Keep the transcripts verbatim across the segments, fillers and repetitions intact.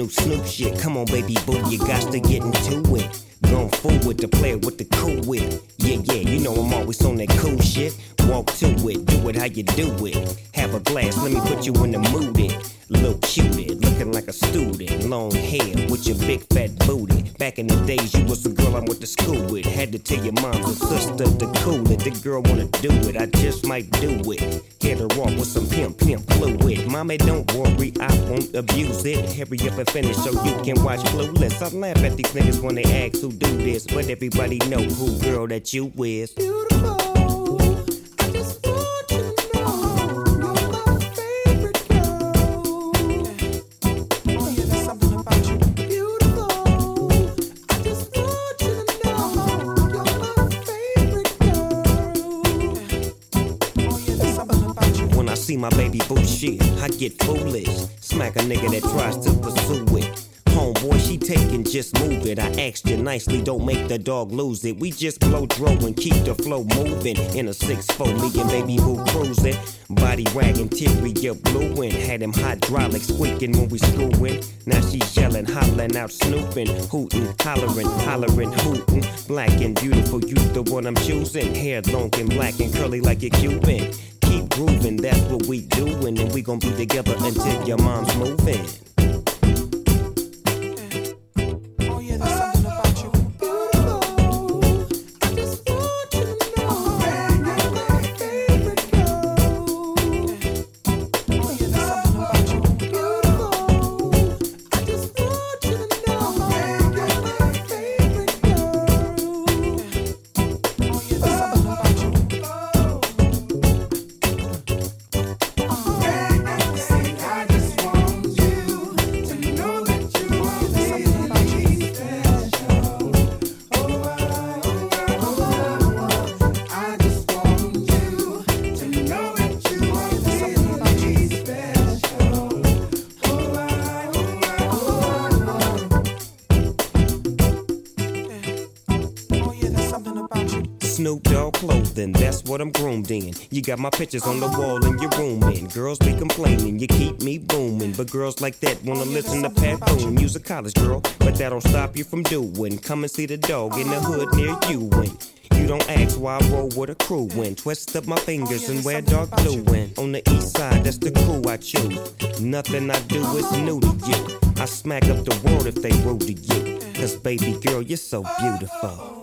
new Snoop shit. Come on, baby boo, you got to get into it. Going forward to play with the cool wit. Yeah, yeah, you know I'm always on that cool shit. Walk to it, do it how you do it. Have a glass, let me put you in the mood. It. Little cutie, looking like a student. Long hair with your big fat booty. Back in the days, you was the girl I went to school with. Had to tell your mom and sister to cool it. The girl wanna do it, I just might do it. Hit her off with some pimp, pimp fluid. Mommy, don't worry, I won't abuse it. Hurry up and finish so you can watch Clueless. I laugh at these niggas when they ask who do this, but everybody know who girl that you is. Beautiful. See my baby boo shit, I get foolish. Smack a nigga that tries to pursue it. Homeboy, she taking, just move it. I asked you nicely, don't make the dog lose it. We just blow dro and keep the flow moving. In a six four, me and baby boo cruising. Body wagging, interior blueing. Had them hydraulics squeaking when we screwing. Now she's yelling, hollering out, snooping, hooting, hollering, hollering, hooting. Black and beautiful, you the one I'm choosing. Hair long and black and curly like a Cuban. Keep grooving, that's what we doing, and we gon' be together until your mom's moving. Oh yeah, there's something about you. Beautiful. I just want you to know you're my favorite girl. Oh yeah, there's something about you. Beautiful. I just want you to know you're my favorite girl. Oh yeah, there's something about you. Snoop Dogg clothing, that's what I'm groomed in. You got my pictures on the wall in your room, and girls be complaining, you keep me booming. But girls like that wanna listen to Pat Boone. You's a college girl, but that don't stop you from doing. Come and see the dog in the hood near you. And you don't ask why I roll with a crew when twist up my fingers and wear dark blue. And on the east side, that's the crew I choose. Nothing I do is new to you. I smack up the world if they rude to you. Cause baby girl, you're so beautiful.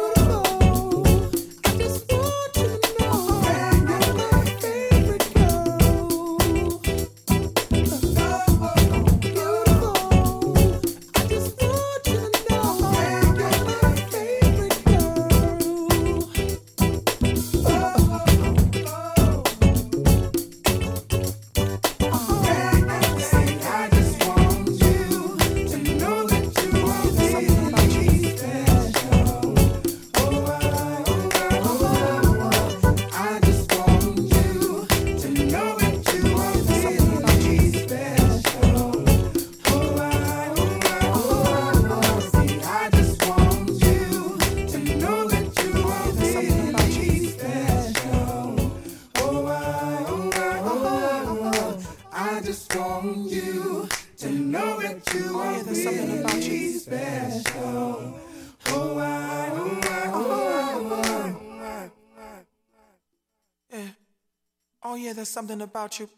Oh yeah, there's something about you.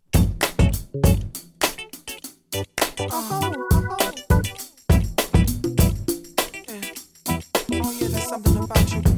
Uh-huh. Yeah. Oh yeah, there's something about you.